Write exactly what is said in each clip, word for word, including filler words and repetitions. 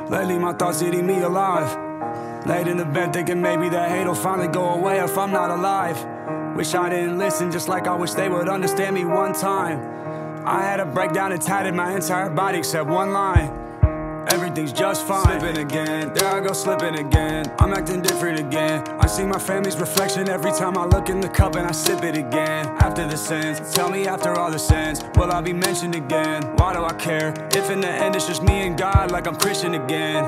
Lately my thoughts eating me alive. Laid in the bed thinking maybe that hate'll finally go away if I'm not alive. Wish I didn't listen, just like I wish they would understand me one time. I had a breakdown and tatted my entire body except one line. Everything's just fine. Slipping again, there I go slipping again. I'm acting different again. I see my family's reflection every time I look in the cup and I sip it again. After the sins, tell me after all the sins, will I be mentioned again? Why do I care, if in the end it's just me and God, like I'm Christian again?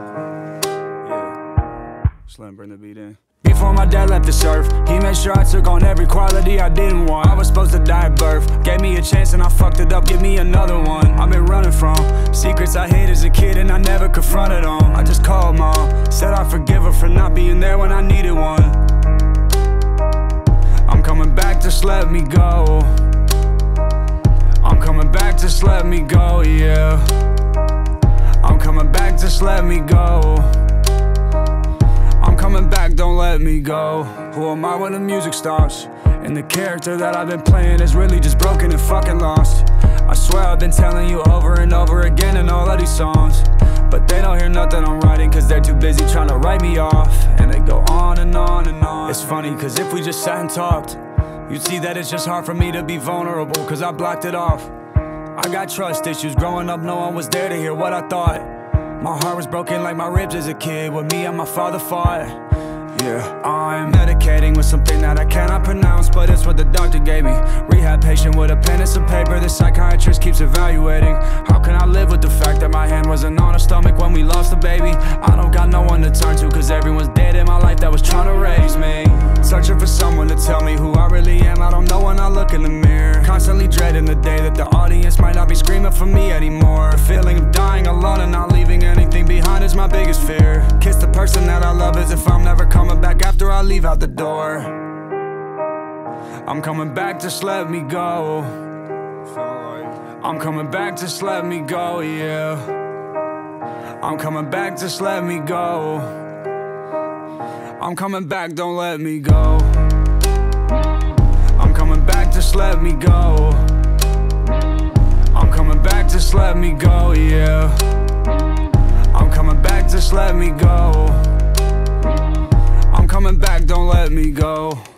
Yeah, just let him bring the beat in. Before my dad left this earth, he made sure I took on every quality I didn't want. I was supposed to die at birth, gave me a chance and I fucked it up, give me another one. I've been running from secrets I hid as a kid and I never confronted them. I just called mom, said I forgive her for not being there when I needed one. I'm coming back, just let me go. I'm coming back, just let me go, yeah. I'm coming back, just let me go. I'm coming back, don't let me go. Who am I when the music stops? And the character that I've been playing is really just broken and fucking lost. I swear I've been telling you over and over again in all of these songs, but they don't hear nothing I'm writing cause they're too busy trying to write me off. And they go on and on and on. It's funny cause if we just sat and talked, you'd see that it's just hard for me to be vulnerable cause I blocked it off. I got trust issues, growing up no one was there to hear what I thought. My heart was broken like my ribs as a kid when me and my father fought. Yeah, I'm medicating with something that I cannot pronounce, but it's what the doctor gave me. Rehab patient with a pen and some paper, the psychiatrist keeps evaluating. How can I live with the fact that my hand wasn't on her stomach when we lost the baby? I don't got no one to turn to cause everyone's dead in my life that was trying to raise me. Searching for someone to tell me who I really am, I don't know when I look in the mirror. Constantly dreading the day that the audience might not be screaming for me anymore. The feeling of dying alone and not leaving anything behind is my biggest fear. Kiss the person that I love as if I'm never coming back after I leave out the door. I'm coming back, just let me go. I'm coming back, just let me go, yeah. I'm coming back, just let me go. I'm coming back, don't let me go. I'm coming back, just let me go. I'm coming back, just let me go, yeah. I'm coming back, just let me go. I'm coming back, don't let me go.